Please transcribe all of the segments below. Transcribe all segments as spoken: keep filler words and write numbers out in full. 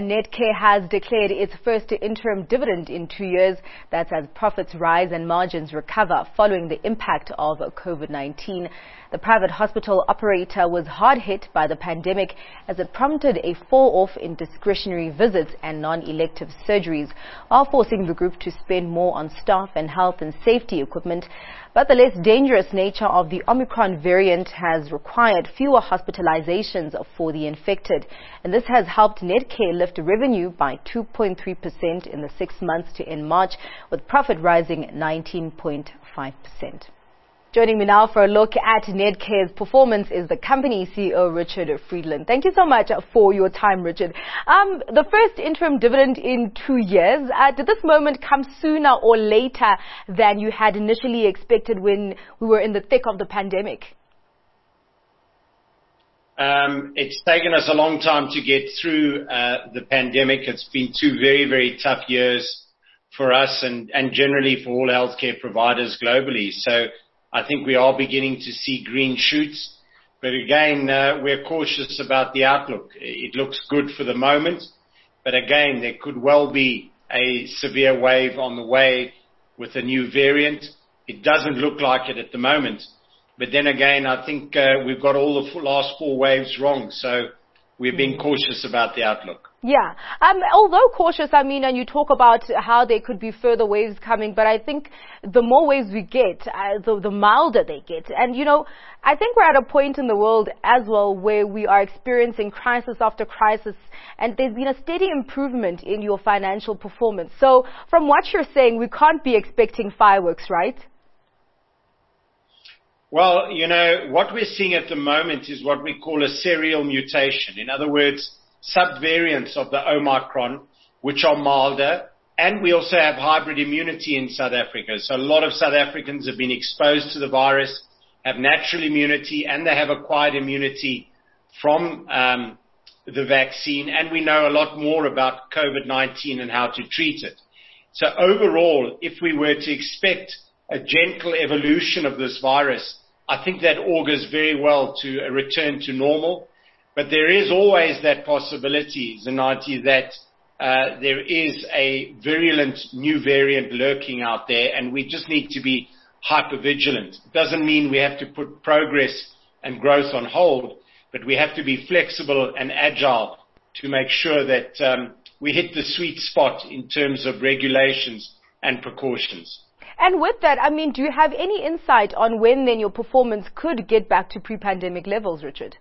Netcare has declared its first interim dividend in two years. That's as profits rise and margins recover following the impact of COVID nineteen. The private hospital operator was hard hit by the pandemic as it prompted a fall-off in discretionary visits and non-elective surgeries, while forcing the group to spend more on staff and health and safety equipment. But the less dangerous nature of the Omicron variant has required fewer hospitalizations for the infected. And this has helped Netcare lift revenue by two point three percent in the six months to end March, with profit rising nineteen point five percent. Joining me now for a look at Netcare's performance is the company C E O, Richard Friedland. Thank you so much for your time, Richard. Um, the first interim dividend in two years, uh, did this moment come sooner or later than you had initially expected when we were in the thick of the pandemic? Um, it's taken us a long time to get through uh, the pandemic. It's been two very, very tough years for us and, and generally for all healthcare providers globally. So I think we are beginning to see green shoots, but again, uh, we're cautious about the outlook. It looks good for the moment, but again, there could well be a severe wave on the way with a new variant. It doesn't look like it at the moment, but then again, I think uh, we've got all the last four waves wrong, so we're being cautious about the outlook. Yeah. Um, although cautious, I mean, and you talk about how there could be further waves coming, but I think the more waves we get, uh, the, the milder they get. And, you know, I think we're at a point in the world as well where we are experiencing crisis after crisis, and there's been a steady improvement in your financial performance. So from what you're saying, we can't be expecting fireworks, right? Well, you know, what we're seeing at the moment is what we call a serial mutation. In other words, subvariants of the Omicron, which are milder, and we also have hybrid immunity in South Africa. So a lot of South Africans have been exposed to the virus, have natural immunity, and they have acquired immunity from um, the vaccine, and we know a lot more about COVID nineteen and how to treat it. So overall, if we were to expect a gentle evolution of this virus, I think that augurs very well to a return to normal. But there is always that possibility, Zanati, that uh, there is a virulent new variant lurking out there, and we just need to be hyper-vigilant. It doesn't mean we have to put progress and growth on hold, but we have to be flexible and agile to make sure that um, we hit the sweet spot in terms of regulations and precautions. And with that, I mean, do you have any insight on when then your performance could get back to pre-pandemic levels, Richard?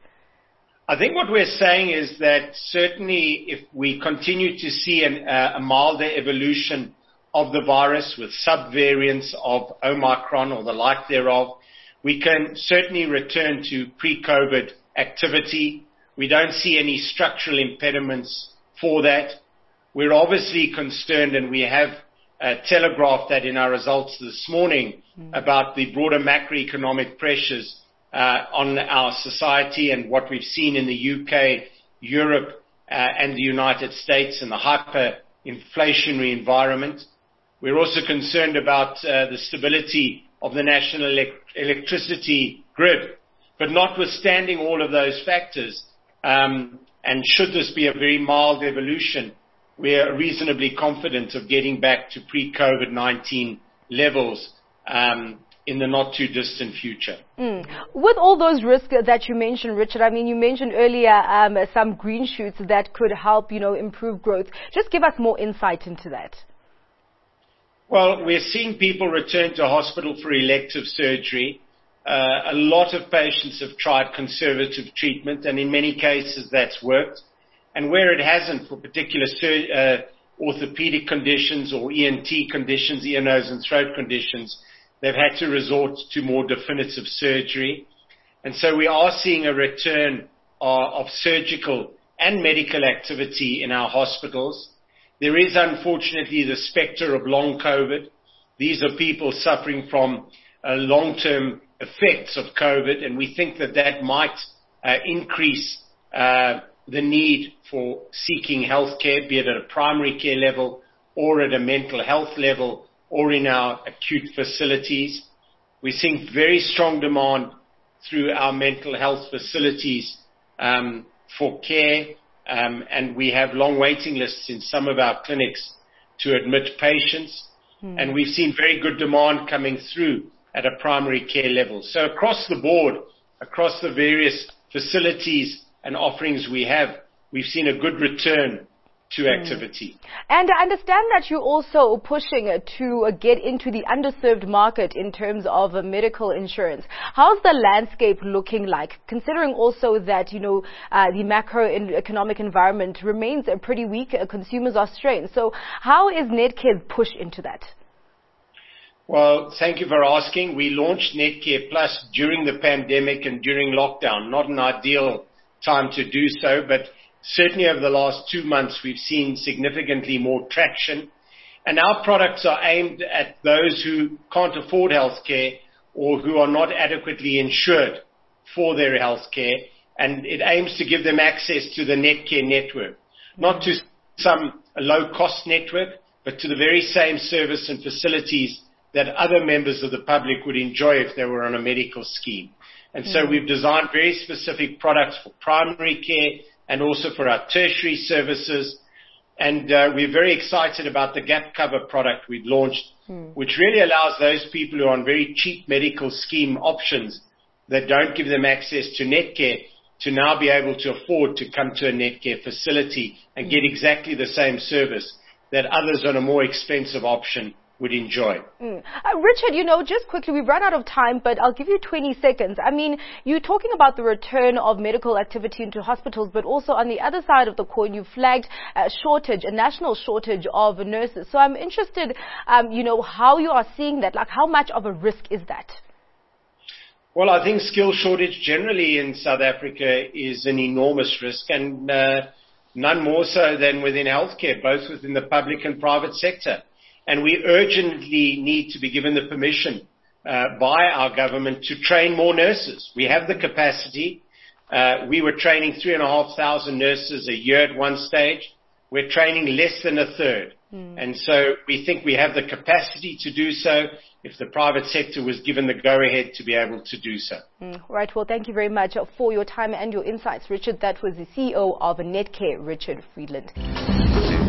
I think what we're saying is that certainly if we continue to see an, uh, a milder evolution of the virus with subvariants of Omicron or the like thereof, we can certainly return to pre-COVID activity. We don't see any structural impediments for that. We're obviously concerned, and we have uh, telegraphed that in our results this morning, mm. about the broader macroeconomic pressures Uh, on our society and what we've seen in the U K, Europe, uh, and the United States and the hyperinflationary environment. We're also concerned about uh, the stability of the national elect- electricity grid. But notwithstanding all of those factors, um, and should this be a very mild evolution, we are reasonably confident of getting back to pre-COVID nineteen levels um, in the not too distant future. Mm. With all those risks that you mentioned, Richard, I mean, you mentioned earlier um, some green shoots that could help, you know, improve growth. Just give us more insight into that. Well, we're seeing people return to hospital for elective surgery. Uh, a lot of patients have tried conservative treatment, and in many cases that's worked. And where it hasn't, for particular sur- uh, orthopedic conditions or E N T conditions, ear, nose and throat conditions, they've had to resort to more definitive surgery. And so we are seeing a return of, of surgical and medical activity in our hospitals. There is unfortunately the specter of long COVID. These are people suffering from uh, long-term effects of COVID, and we think that that might uh, increase uh, the need for seeking health care, be it at a primary care level or at a mental health level, or in our acute facilities. We're seeing very strong demand through our mental health facilities um, for care, um, and we have long waiting lists in some of our clinics to admit patients. Mm. And we've seen very good demand coming through at a primary care level. So across the board, across the various facilities and offerings we have, we've seen a good return to activity. Mm. And I understand that you're also pushing to get into the underserved market in terms of medical insurance. How's the landscape looking like, considering also that, you know, uh, the macroeconomic environment remains pretty weak, uh, consumers are strained. So how is Netcare's push into that? Well, thank you for asking. We launched Netcare Plus during the pandemic and during lockdown. Not an ideal time to do so, but certainly over the last two months, we've seen significantly more traction. And our products are aimed at those who can't afford healthcare or who are not adequately insured for their healthcare. And it aims to give them access to the Netcare network, not to some low-cost network, but to the very same service and facilities that other members of the public would enjoy if they were on a medical scheme. And so we've designed very specific products for primary care and also for our tertiary services. And uh, we're very excited about the gap cover product we've launched, mm. which really allows those people who are on very cheap medical scheme options that don't give them access to Netcare to now be able to afford to come to a Netcare facility and mm. get exactly the same service that others on a more expensive option would enjoy. Mm. Uh, Richard, you know, just quickly, we've run out of time, but I'll give you twenty seconds. I mean, you're talking about the return of medical activity into hospitals, but also on the other side of the coin, you flagged a shortage, a national shortage of nurses. So I'm interested, um, you know, how you are seeing that, like how much of a risk is that? Well, I think skill shortage generally in South Africa is an enormous risk, and uh, none more so than within healthcare, both within the public and private sector. And we urgently need to be given the permission uh, by our government to train more nurses. We have the capacity. Uh, we were training three and a half thousand nurses a year at one stage. We're training less than a third. Mm. And so we think we have the capacity to do so if the private sector was given the go-ahead to be able to do so. Mm. Right. Well, thank you very much for your time and your insights, Richard. That was the C E O of Netcare, Richard Friedland.